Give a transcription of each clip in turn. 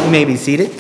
You may be seated.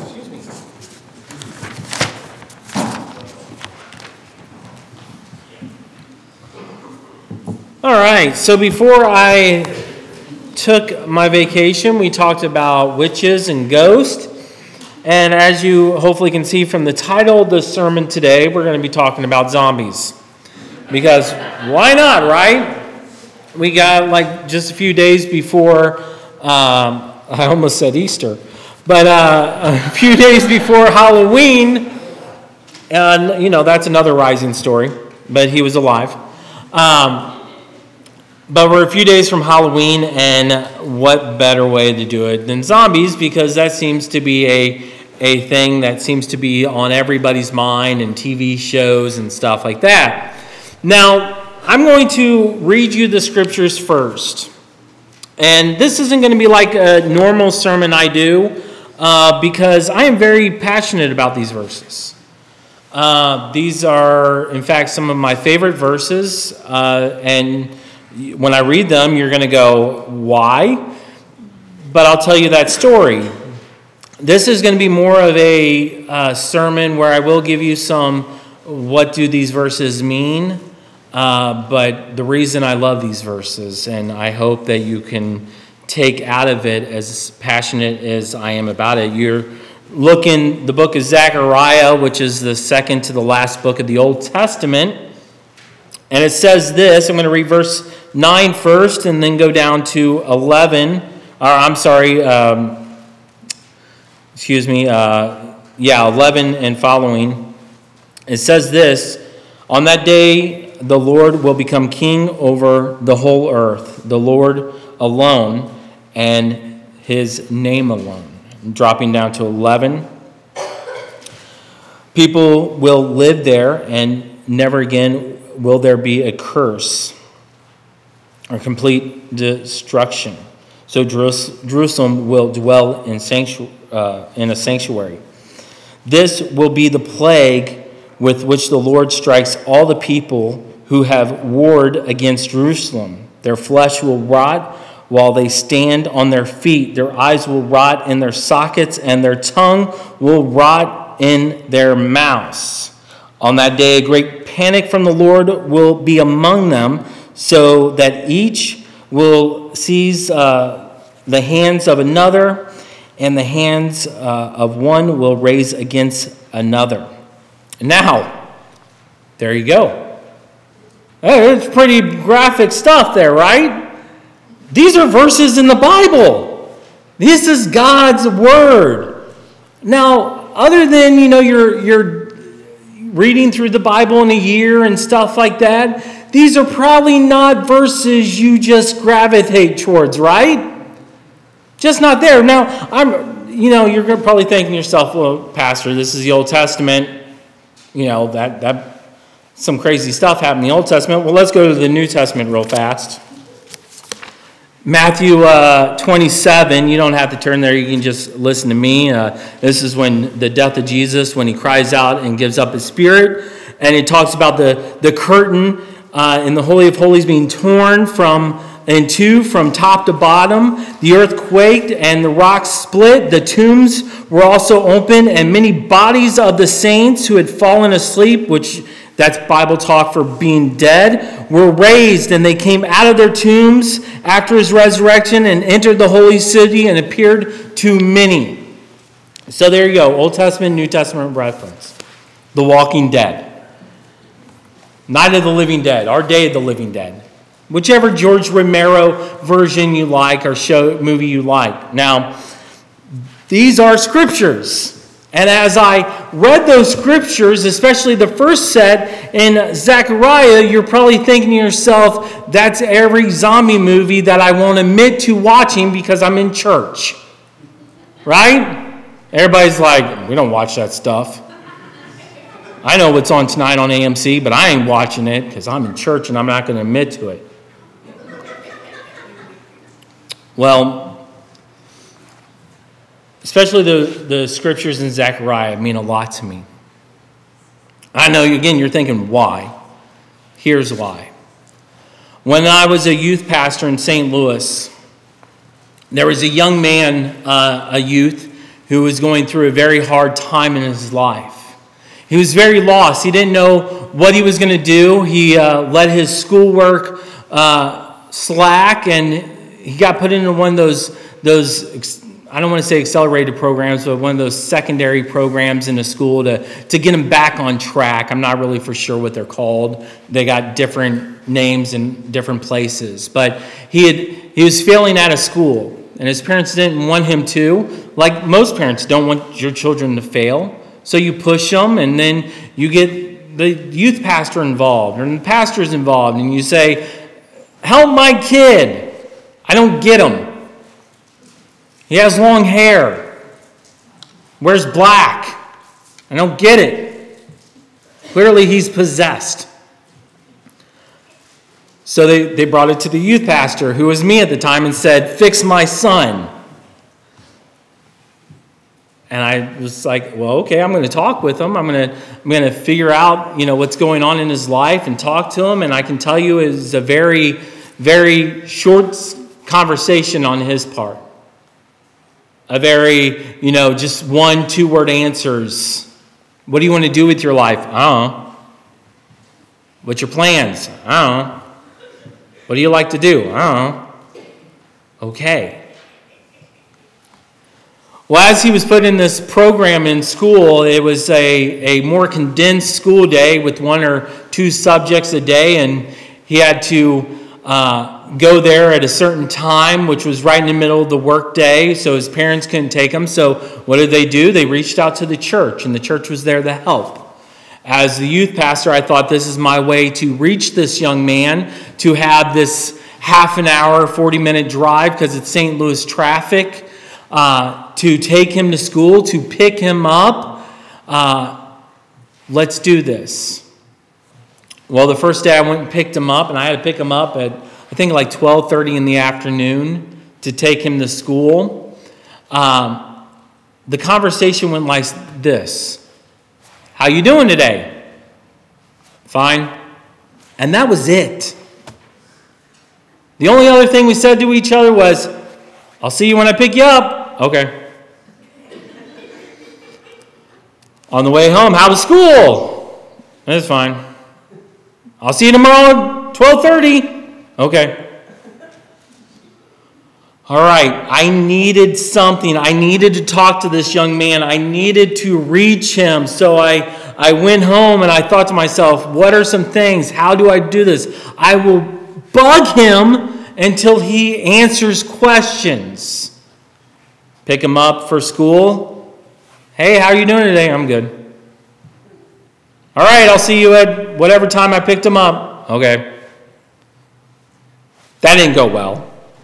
All right, so before I took my vacation, we talked about witches and ghosts. And as you hopefully can see from the title of the sermon today, we're going to be talking about zombies. Because why not, right? We got like just a few days before, I almost said Easter, but a few days before Halloween, and that's another rising story, but he was alive. But we're a few days from Halloween, and what better way to do it than zombies, because that seems to be a thing that seems to be on everybody's mind and TV shows and stuff like that. Now, I'm going to read you the scriptures first. And this isn't going to be like a normal sermon I do, because I am very passionate about these verses. These are, in fact, some of my favorite verses, and when I read them, you're going to go, why? But I'll tell you that story. This is going to be more of a sermon where I will give you some, what do these verses mean? But the reason I love these verses, and I hope that you can take out of it as passionate as I am about it. You're looking, the book of Zechariah, which is the second to the last book of the Old Testament. And it says this, I'm going to read verse 9 first and then go down to 11. 11 and following. It says this, on that day the Lord will become king over the whole earth, the Lord alone, and his name alone. Dropping down to 11. People will live there, and never again will there be a curse or complete destruction. So Jerusalem will dwell in a sanctuary. This will be the plague with which the Lord strikes all the people who have warred against Jerusalem. Their flesh will rot while they stand on their feet. Their eyes will rot in their sockets, and their tongue will rot in their mouths. On that day, a great panic from the Lord will be among them, so that each will seize the hands of another, and the hands of one will raise against another. Now, there you go. It's pretty graphic stuff there, right? These are verses in the Bible. This is God's word. Now, other than, you're reading through the Bible in a year and stuff like that, these are probably not verses you just gravitate towards, right? Just not there. Now, you're probably thinking to yourself, well, Pastor, this is the Old Testament. That some crazy stuff happened in the Old Testament. Well, let's go to the New Testament real fast. Matthew 27, you don't have to turn there, you can just listen to me. This is when the death of Jesus, when he cries out and gives up his spirit. And it talks about the curtain in the Holy of Holies being torn in two from top to bottom. The earth quaked and the rocks split. The tombs were also opened, and many bodies of the saints who had fallen asleep, which that's Bible talk for being dead, were raised, and they came out of their tombs after his resurrection and entered the holy city and appeared to many. So there you go, Old Testament, New Testament reference. The Walking Dead. Night of the Living Dead, or Day of the Living Dead. Whichever George Romero version you like or movie you like. Now, these are scriptures. And as I read those scriptures, especially the first set in Zechariah, you're probably thinking to yourself, that's every zombie movie that I won't admit to watching because I'm in church. Right? Everybody's like, we don't watch that stuff. I know what's on tonight on AMC, but I ain't watching it because I'm in church and I'm not going to admit to it. Well, especially the scriptures in Zechariah mean a lot to me. I know, again, you're thinking, why? Here's why. When I was a youth pastor in St. Louis, there was a young man, a youth, who was going through a very hard time in his life. He was very lost. He didn't know what he was going to do. He let his schoolwork slack, and he got put into one of those I don't want to say accelerated programs, but one of those secondary programs in the school to get him back on track. I'm not really for sure what they're called. They got different names in different places. But he was failing out of school, and his parents didn't want him to. Like most parents don't want your children to fail. So you push them, and then you get the youth pastor involved, or the pastor's involved, and you say, "Help my kid. I don't get him. He has long hair, wears black. I don't get it. Clearly he's possessed." So they brought it to the youth pastor, who was me at the time, and said, "Fix my son." And I was like, well, okay, I'm going to talk with him. I'm going to figure out, what's going on in his life and talk to him. And I can tell you it was a very, very short conversation on his part. A very, just 1-2 word answers. What do you want to do with your life? I don't know. What's your plans? I don't know. What do you like to do? I don't know. Okay. Well, as he was put in this program in school, it was a more condensed school day with 1 or 2 subjects a day, and he had to go there at a certain time, which was right in the middle of the work day, so his parents couldn't take him. So what did they do? They reached out to the church, and the church was there to help. As the youth pastor, I thought this is my way to reach this young man, to have this half an hour, 40-minute drive, because it's St. Louis traffic, to take him to school, to pick him up. Let's do this. Well, the first day I went and picked him up, and I had to pick him up at, I think, like 12:30 in the afternoon to take him to school. The conversation went like this. "How you doing today?" "Fine." And that was it. The only other thing we said to each other was, "I'll see you when I pick you up." "Okay." On the way home, "How was school?" "It's fine." "I'll see you tomorrow at 12:30. "Okay." All right, I needed something. I needed to talk to this young man. I needed to reach him. So I went home and I thought to myself, what are some things? How do I do this? I will bug him until he answers questions. Pick him up for school. "Hey, how are you doing today?" "I'm good." "All right, I'll see you at whatever time I picked him up." "Okay." That didn't go well.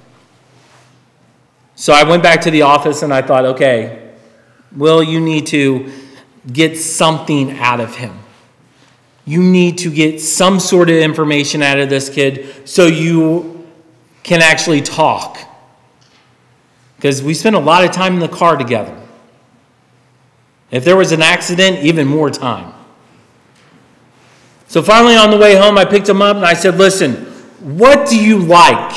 So I went back to the office and I thought, okay, Will, you need to get something out of him. You need to get some sort of information out of this kid so you can actually talk. Because we spent a lot of time in the car together. If there was an accident, even more time. So finally on the way home, I picked him up and I said, "Listen, what do you like?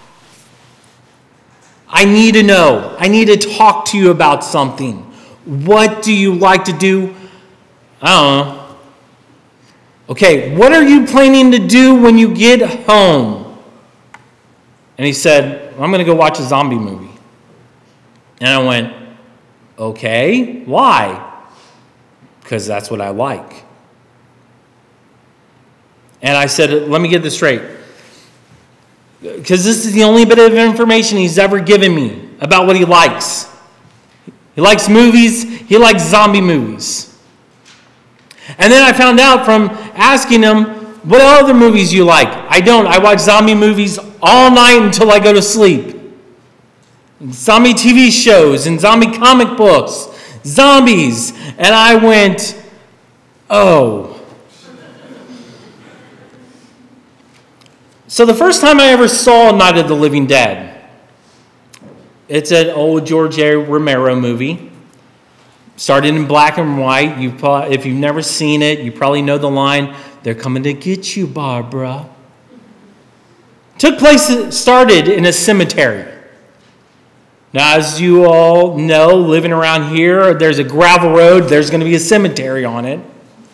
I need to know. I need to talk to you about something. What do you like to do?" "I don't know." "Okay, what are you planning to do when you get home?" And he said, "I'm going to go watch a zombie movie." And I went, "Okay, why?" "Because that's what I like." And I said, "Let me get this straight. Because this is the only bit of information he's ever given me about what he likes. He likes movies. He likes zombie movies." And then I found out from asking him, "What other movies you like?" "I don't. I watch zombie movies all night until I go to sleep. Zombie TV shows and zombie comic books. Zombies." And I went, oh. So the first time I ever saw Night of the Living Dead, it's an old George A. Romero movie. Started in black and white. If you've never seen it, you probably know the line, "They're coming to get you, Barbara." Started in a cemetery. Now, as you all know, living around here, there's a gravel road. There's going to be a cemetery on it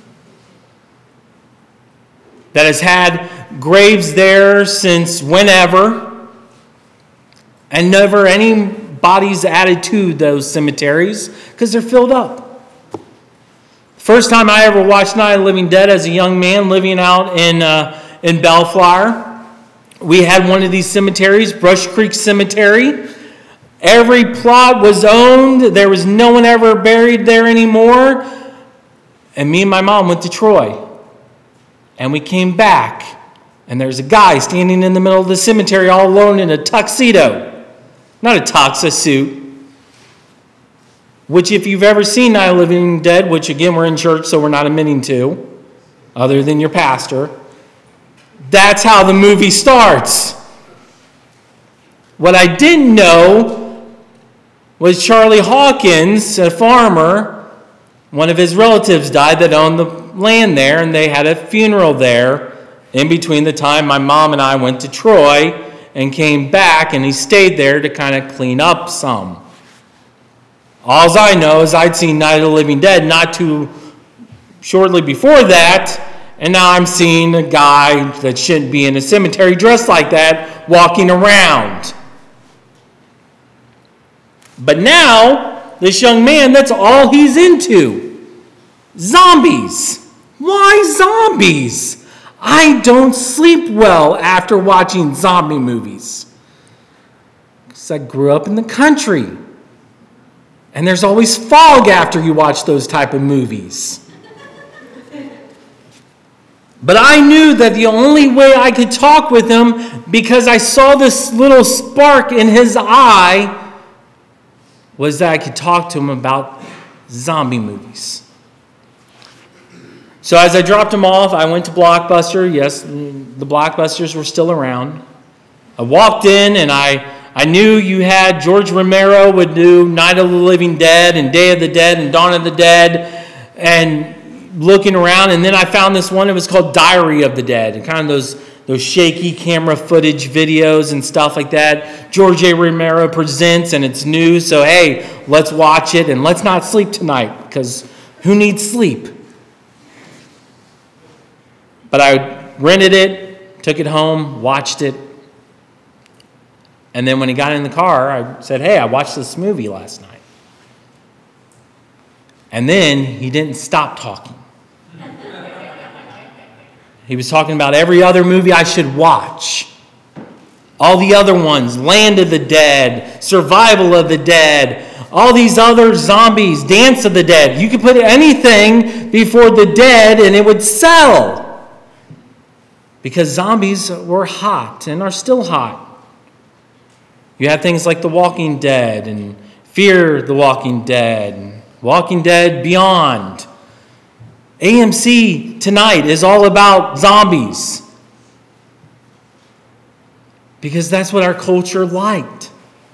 that has had graves there since whenever, and never any bodies added to those cemeteries because they're filled up. First time I ever watched Night of the Living Dead as a young man living out in Bellflower, we had one of these cemeteries, Brush Creek Cemetery. Every plot was owned. There was no one ever buried there anymore. And me and my mom went to Troy. And we came back. And there's a guy standing in the middle of the cemetery all alone in a tuxedo. Not a tux, a suit. Which if you've ever seen Night of the Living Dead, which again we're in church so we're not admitting to, other than your pastor, that's how the movie starts. What I didn't know was Charlie Hawkins, a farmer, one of his relatives died that owned the land there, and they had a funeral there in between the time my mom and I went to Troy and came back, and he stayed there to kind of clean up some. All I know is I'd seen Night of the Living Dead not too shortly before that, and now I'm seeing a guy that shouldn't be in a cemetery dressed like that walking around. But now, this young man, that's all he's into. Zombies. Why zombies? I don't sleep well after watching zombie movies. Because I grew up in the country. And there's always fog after you watch those type of movies. But I knew that the only way I could talk with him, because I saw this little spark in his eye, was that I could talk to him about zombie movies. So as I dropped him off, I went to Blockbuster. Yes, the Blockbusters were still around. I walked in, and I knew you had George Romero would do Night of the Living Dead and Day of the Dead and Dawn of the Dead, and looking around, and then I found this one. It was called Diary of the Dead, and kind of those shaky camera footage videos and stuff like that. George A. Romero presents, and it's new, so hey, let's watch it, and let's not sleep tonight, because who needs sleep? But I rented it, took it home, watched it, and then when he got in the car, I said, hey, I watched this movie last night. And then he didn't stop talking. He was talking about every other movie I should watch. All the other ones, Land of the Dead, Survival of the Dead, all these other zombies, Dance of the Dead. You could put anything before the dead and it would sell. Because zombies were hot and are still hot. You have things like The Walking Dead and Fear the Walking Dead, and Walking Dead Beyond. AMC tonight is all about zombies. Because that's what our culture liked.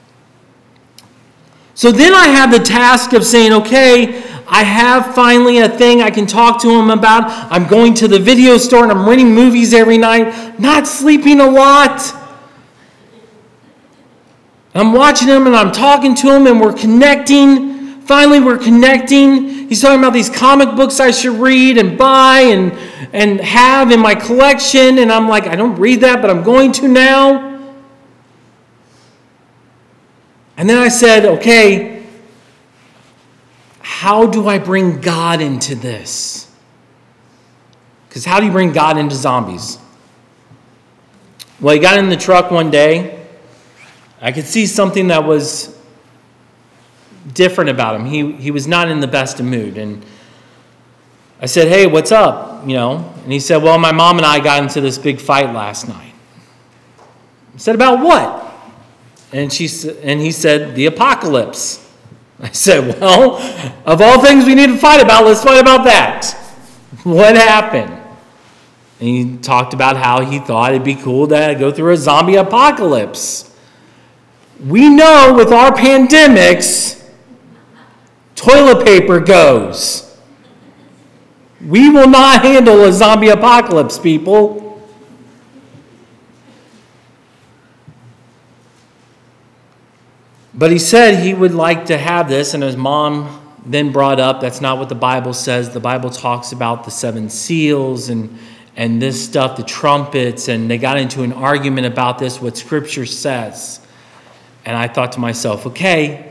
So then I have the task of saying, okay, I have finally a thing I can talk to him about. I'm going to the video store and I'm renting movies every night, not sleeping a lot. I'm watching him and I'm talking to him and we're connecting. Finally, we're connecting. He's talking about these comic books I should read and buy and have in my collection. And I'm like, I don't read that, but I'm going to now. And then I said, okay, how do I bring God into this? Because how do you bring God into zombies? Well, he got in the truck one day. I could see something that was different about him. He was not in the best of mood. And I said, hey, what's up? And he said, well, my mom and I got into this big fight last night. I said, about what? And he said, the apocalypse. I said, well, of all things we need to fight about, let's fight about that. What happened? And he talked about how he thought it'd be cool to go through a zombie apocalypse. We know with our pandemics, toilet paper goes. We will not handle a zombie apocalypse, people. But he said he would like to have this, and his mom then brought up, that's not what the Bible says. The Bible talks about the 7 seals and this stuff, the trumpets, and they got into an argument about this, what Scripture says. And I thought to myself, okay,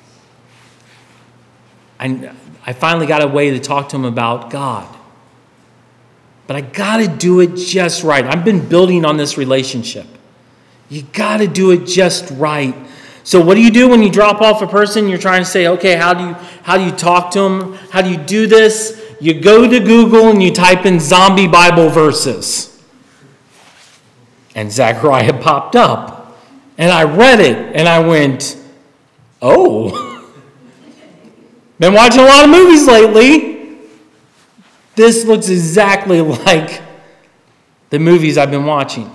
I finally got a way to talk to him about God. But I got to do it just right. I've been building on this relationship. You got to do it just right. So what do you do when you drop off a person? You're trying to say, okay, how do you talk to them? How do you do this? You go to Google and you type in zombie Bible verses. And Zechariah popped up. And I read it and I went, oh. Been watching a lot of movies lately. This looks exactly like the movies I've been watching.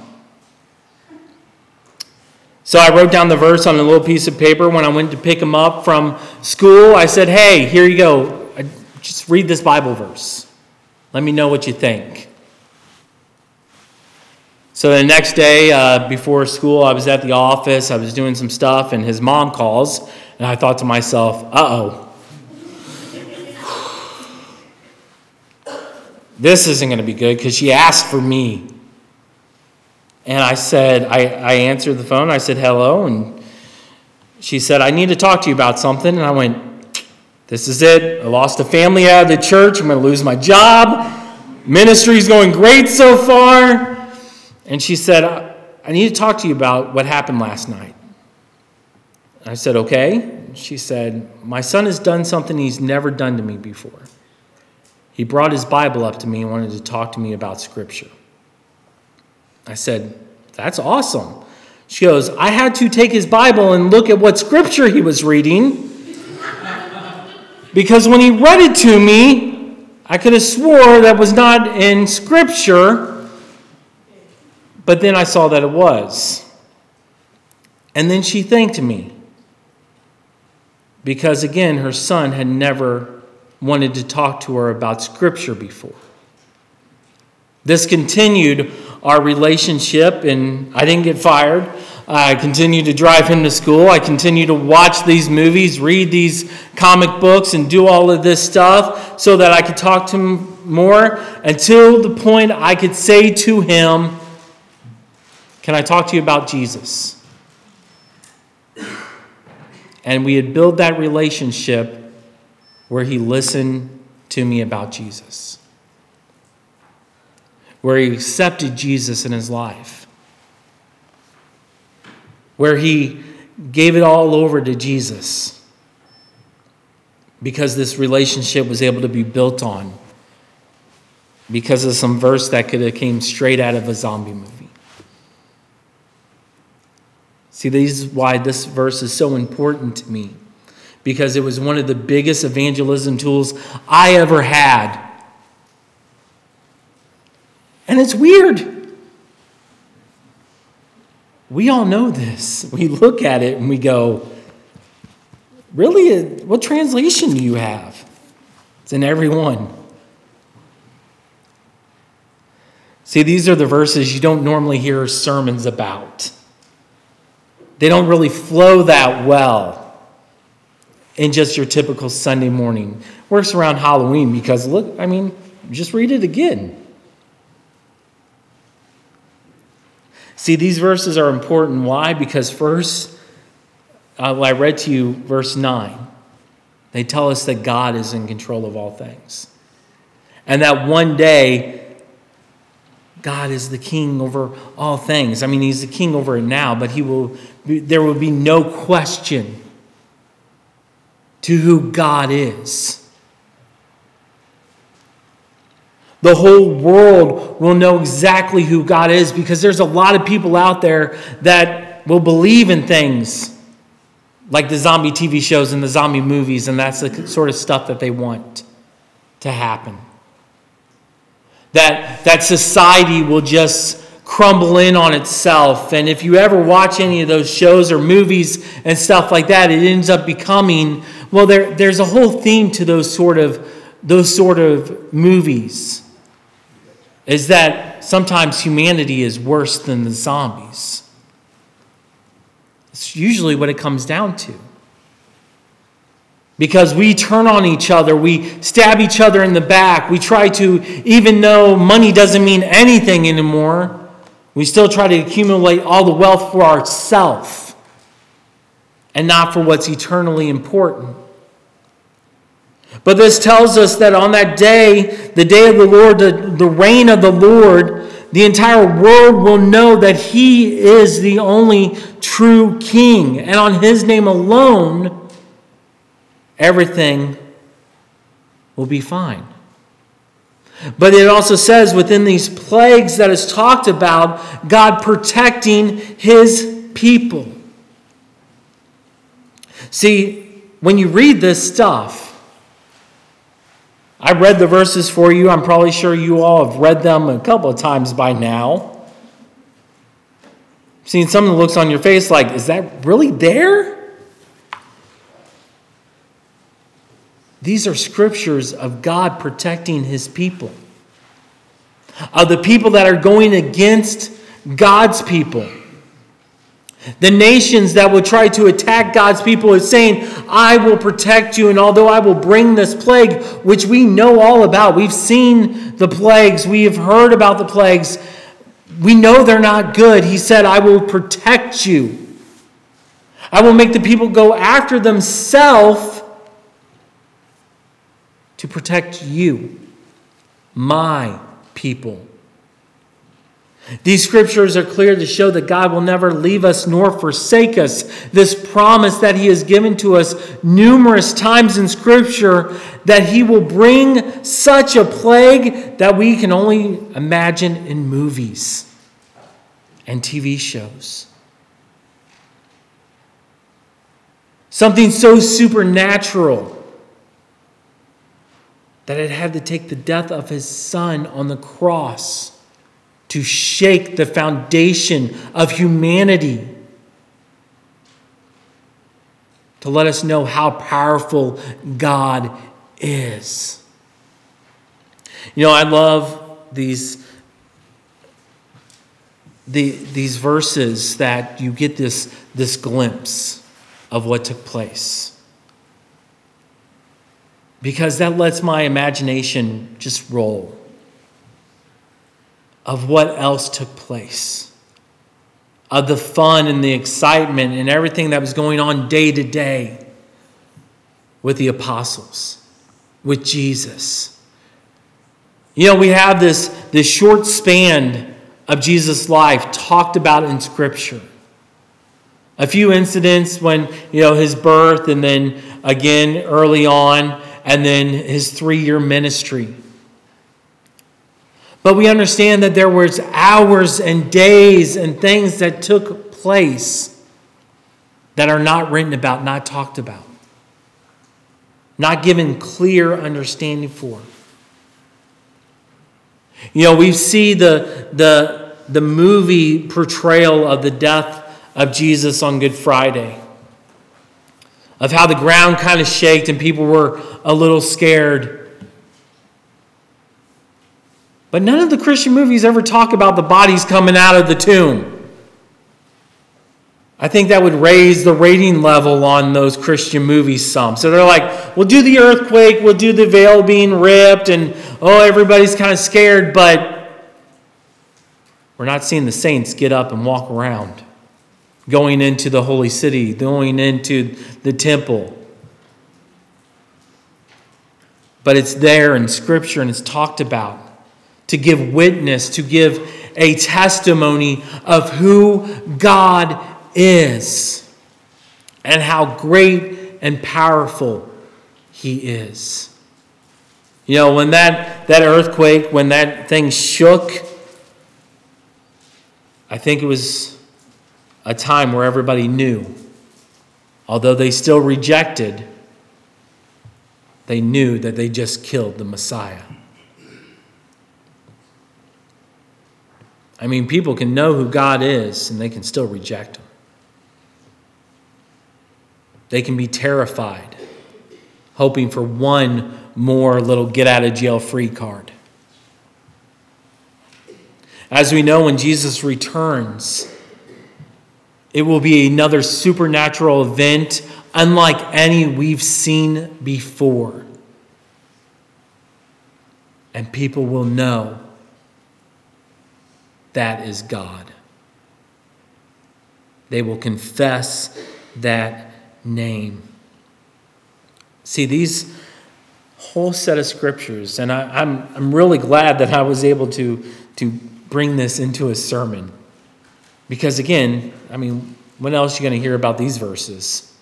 So I wrote down the verse on a little piece of paper when I went to pick him up from school. I said, hey, here you go. Just read this Bible verse. Let me know what you think. So the next day before school, I was at the office. I was doing some stuff, and his mom calls. And I thought to myself, uh-oh. This isn't going to be good because she asked for me. And I said, I answered the phone. I said, hello. And she said, I need to talk to you about something. And I went, this is it. I lost a family out of the church. I'm going to lose my job. Ministry's going great so far. And she said, I need to talk to you about what happened last night. I said, okay. She said, my son has done something he's never done to me before. He brought his Bible up to me and wanted to talk to me about Scripture. I said, that's awesome. She goes, I had to take his Bible and look at what Scripture he was reading. Because when he read it to me, I could have swore that was not in Scripture. But then I saw that it was. And then she thanked me. Because again, her son had never wanted to talk to her about Scripture before. This continued our relationship, and I didn't get fired. I continued to drive him to school. I continued to watch these movies, read these comic books, and do all of this stuff so that I could talk to him more until the point I could say to him, can I talk to you about Jesus? And we had built that relationship where he listened to me about Jesus, where he accepted Jesus in his life, where he gave it all over to Jesus because this relationship was able to be built on because of some verse that could have came straight out of a zombie movie. See, this is why this verse is so important to me, because it was one of the biggest evangelism tools I ever had. And it's weird. We all know this. We look at it and we go, really? What translation do you have? It's in every one. See, these are the verses you don't normally hear sermons about. They don't really flow that well in just your typical Sunday morning. Works around Halloween because, look, I mean, just read it again. See, these verses are important. Why? Because first, I read to you verse 9. They tell us that God is in control of all things. And that one day, God is the king over all things. I mean, he's the king over it now, but there will be no question to who God is. The whole world will know exactly who God is because there's a lot of people out there that will believe in things like the zombie TV shows and the zombie movies, and that's the sort of stuff that they want to happen. That society will just crumble in on itself. And if you ever watch any of those shows or movies and stuff like that, it ends up becoming, well, there's a whole theme to those sort of movies, is that sometimes humanity is worse than the zombies. It's usually what it comes down to. Because we turn on each other, we stab each other in the back, we try to, even though money doesn't mean anything anymore, we still try to accumulate all the wealth for ourselves and not for what's eternally important. But this tells us that on that day, the day of the Lord, the reign of the Lord, the entire world will know that He is the only true King. And on His name alone, everything will be fine. But it also says within these plagues that is talked about, God protecting His people. See, when you read this stuff, I read the verses for you. I'm probably sure you all have read them a couple of times by now. Seen some of the looks on your face like, is that really there? These are scriptures of God protecting His people. Of the people that are going against God's people. The nations that will try to attack God's people is saying, I will protect you, and although I will bring this plague, which we know all about, we've seen the plagues, we have heard about the plagues, we know they're not good. He said, I will protect you. I will make the people go after themselves to protect you, my people. These scriptures are clear to show that God will never leave us nor forsake us. This promise that He has given to us numerous times in Scripture that He will bring such a plague that we can only imagine in movies and TV shows. Something so supernatural that it had to take the death of His Son on the cross to shake the foundation of humanity, to let us know how powerful God is. You know, I love these verses that you get this glimpse of what took place. Because that lets my imagination just roll of what else took place, of the fun and the excitement and everything that was going on day to day with the apostles, with Jesus. You know, we have this short span of Jesus' life talked about in Scripture. A few incidents when, his birth, and then again early on, and then his 3-year ministry. But we understand that there was hours and days and things that took place that are not written about, not talked about, not given clear understanding for. We see the movie portrayal of the death of Jesus on Good Friday, of how the ground kind of shook and people were a little scared. But none of the Christian movies ever talk about the bodies coming out of the tomb. I think that would raise the rating level on those Christian movies some. So they're like, we'll do the earthquake, we'll do the veil being ripped, and everybody's kind of scared, but we're not seeing the saints get up and walk around, going into the holy city, going into the temple. But it's there in Scripture and it's talked about to give witness, to give a testimony of who God is and how great and powerful He is. When that earthquake, when that thing shook, I think it was a time where everybody knew, although they still rejected, they knew that they just killed the Messiah. I mean, people can know who God is and they can still reject Him. They can be terrified, hoping for one more little get-out-of-jail-free card. As we know, when Jesus returns, It will be another supernatural event unlike any we've seen before. And people will know that is God. They will confess that name. See, these whole set of scriptures, and I'm really glad that I was able to bring this into a sermon. Because again, when else are you going to hear about these verses?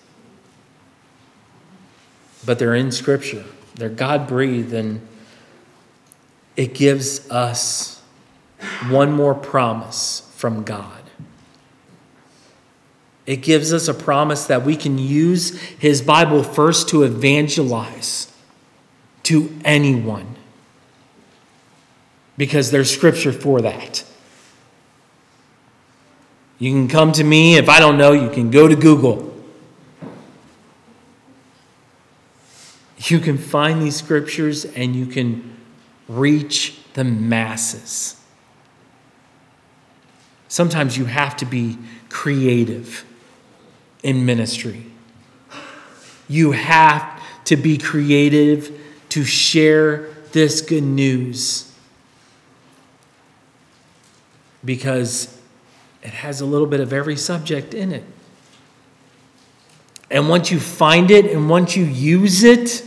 But they're in Scripture. They're God-breathed, and it gives us one more promise from God. It gives us a promise that we can use His Bible first to evangelize to anyone. Because there's Scripture for that. You can come to me. If I don't know, you can go to Google. You can find these scriptures and you can reach the masses. Sometimes you have to be creative in ministry. You have to be creative to share this good news. Because it has a little bit of every subject in it. And once you find it and once you use it,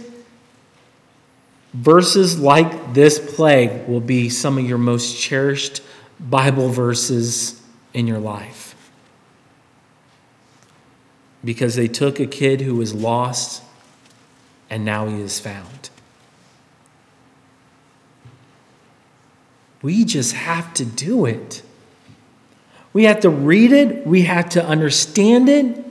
verses like this plague will be some of your most cherished Bible verses in your life. Because they took a kid who was lost and now he is found. We just have to do it. We have to read it. We have to understand it.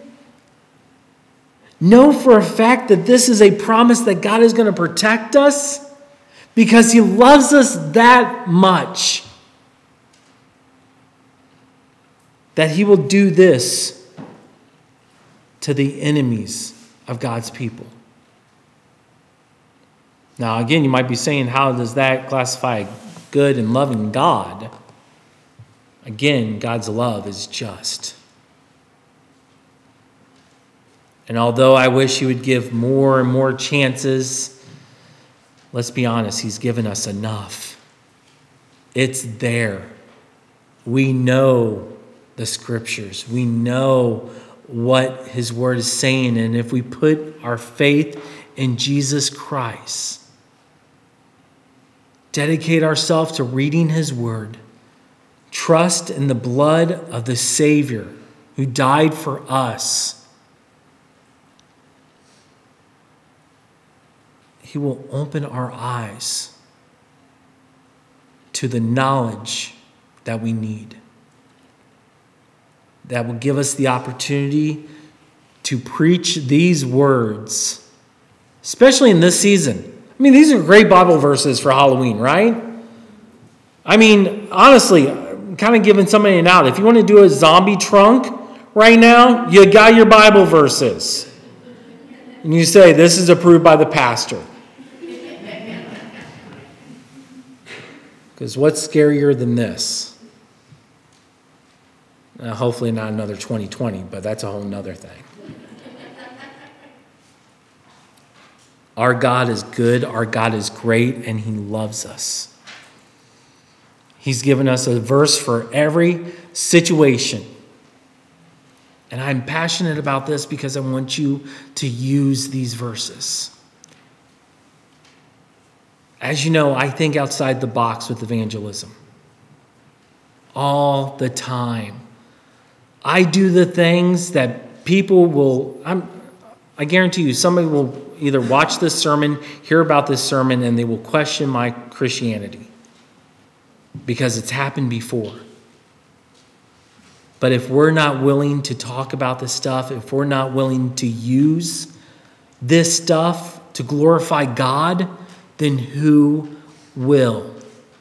Know for a fact that this is a promise that God is going to protect us because He loves us that much. That He will do this to the enemies of God's people. Now, again, you might be saying, how does that classify a good and loving God? Again, God's love is just. And although I wish He would give more and more chances, let's be honest, He's given us enough. It's there. We know the scriptures. We know what His word is saying. And if we put our faith in Jesus Christ, dedicate ourselves to reading His word, trust in the blood of the Savior who died for us, He will open our eyes to the knowledge that we need. That will give us the opportunity to preach these words, especially in this season. These are great Bible verses for Halloween, right? Honestly, I'm kind of giving somebody an out. If you want to do a zombie trunk right now, you got your Bible verses. And you say, this is approved by the pastor. Because what's scarier than this? Hopefully not another 2020, but that's a whole nother thing. Our God is good, our God is great, and He loves us. He's given us a verse for every situation. And I'm passionate about this because I want you to use these verses. As you know, I think outside the box with evangelism. All the time. I do the things that people will, I guarantee you, somebody will either watch this sermon, hear about this sermon, and they will question my Christianity. Because it's happened before. But if we're not willing to talk about this stuff, if we're not willing to use this stuff to glorify God, then who will?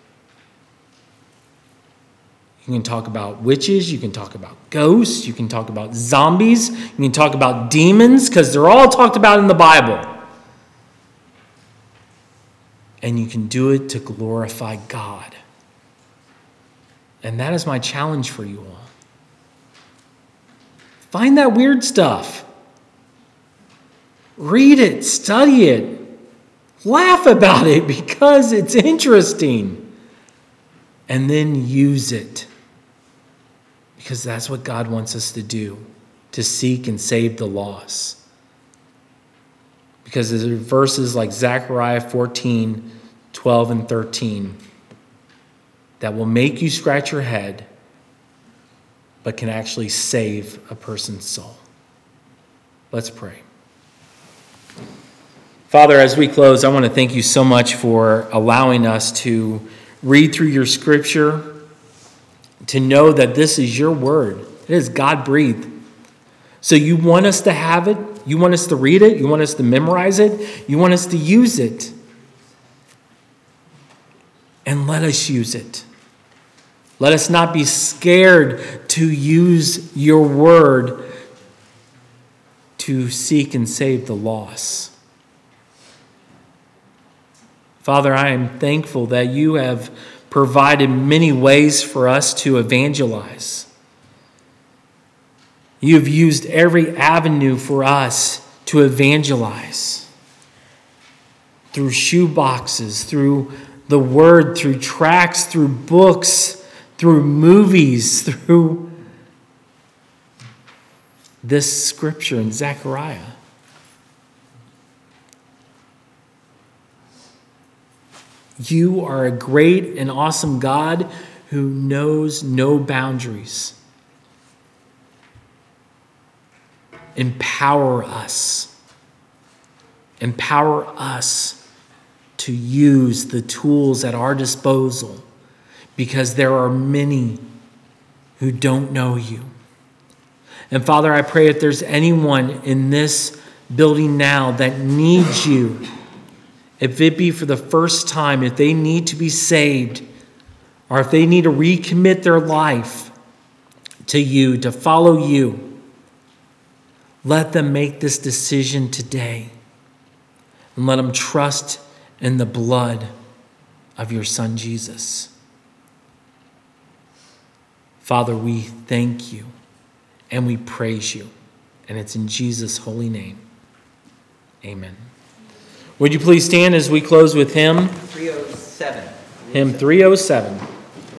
You can talk about witches, you can talk about ghosts, you can talk about zombies, you can talk about demons, because they're all talked about in the Bible. And you can do it to glorify God. And that is my challenge for you all. Find that weird stuff. Read it, study it, laugh about it because it's interesting. And then use it. Because that's what God wants us to do, to seek and save the lost. Because there's verses like Zechariah 14, 12, and 13 that will make you scratch your head, but can actually save a person's soul. Let's pray. Father, as we close, I want to thank you so much for allowing us to read through your scripture, to know that this is your word. It is God-breathed. So you want us to have it. You want us to read it. You want us to memorize it. You want us to use it. And let us use it. Let us not be scared to use your word to seek and save the lost. Father, I am thankful that you have provided many ways for us to evangelize. You have used every avenue for us to evangelize. Through shoe boxes, through the word, through tracts, through books, through movies, through this scripture in Zechariah. You are a great and awesome God who knows no boundaries. Empower us. Empower us to use the tools at our disposal, because there are many who don't know you. And Father, I pray if there's anyone in this building now that needs you, if it be for the first time, if they need to be saved, or if they need to recommit their life to you, to follow you, let them make this decision today. And let them trust in the blood of your Son, Jesus. Father, we thank you and we praise you. And it's in Jesus' holy name. Amen. Would you please stand as we close with hymn? 307. Hymn 307.